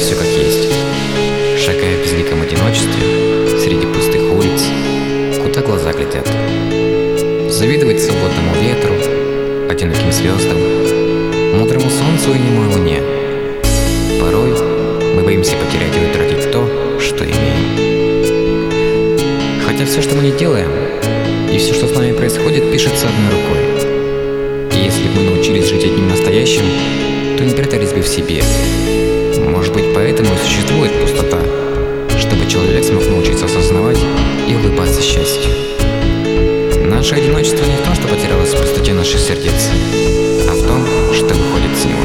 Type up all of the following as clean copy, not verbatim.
все как есть, шагая в безликом одиночестве среди пустых улиц, куда глаза глядят. Завидовать свободному ветру, одиноким звездам, мудрому солнцу и немой луне. Порой мы боимся потерять и утратить то, что имеем. Хотя все, что мы не делаем, и все, что с нами происходит, пишется одной рукой. И если бы мы научились жить одним настоящим, то не прятались бы в себе. Может быть, поэтому и существует пустота, чтобы человек смог научиться осознавать и улыбаться счастью. Наше одиночество не в том, что потерялось в пустоте наших сердец, а в том, что выходит с него.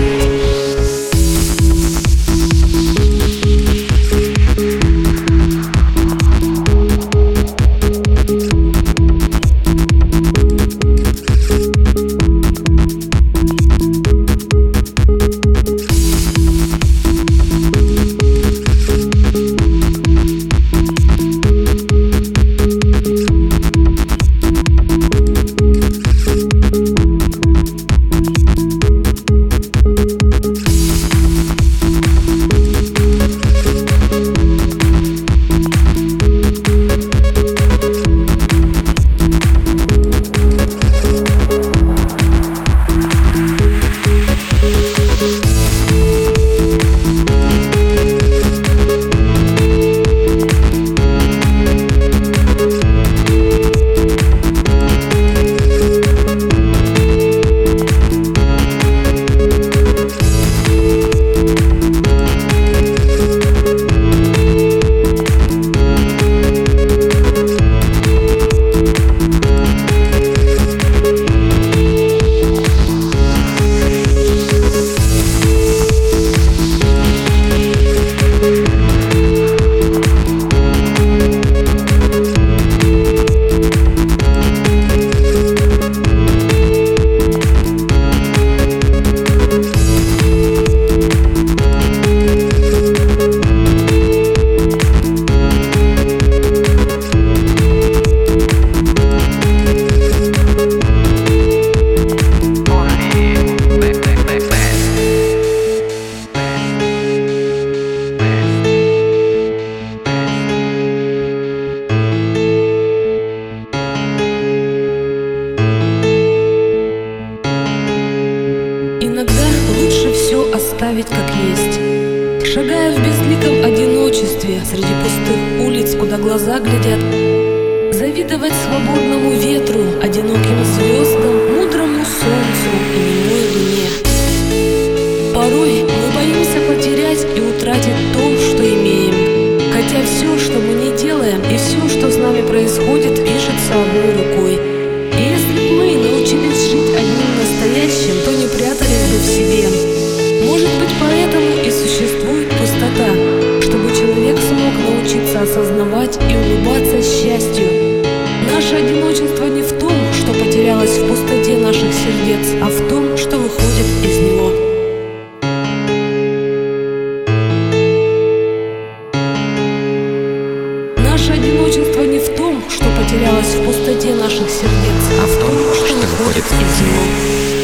Иногда лучше все оставить как есть. Шагая в безликом одиночестве среди пустых улиц, куда глаза глядят, завидовать свободному ветру, одиноким звездам, мудрому солнцу и немой луне. Порой мы боимся потерять и утратить то, что имеем. Хотя все, что мы не делаем, и все, что с нами происходит, пишется одной рукой. И если бы мы научились жить одним настоящим, то не прятались бы в себе. Может быть, поэтому и существует пустота, чтобы человек смог научиться осознавать и улыбаться счастью. Наше одиночество не в том, что потерялось в пустоте наших сердец, а в том, что выходит из него. Наше одиночество не в том, что потерялось в пустоте наших сердец, а в том, что выходит из него.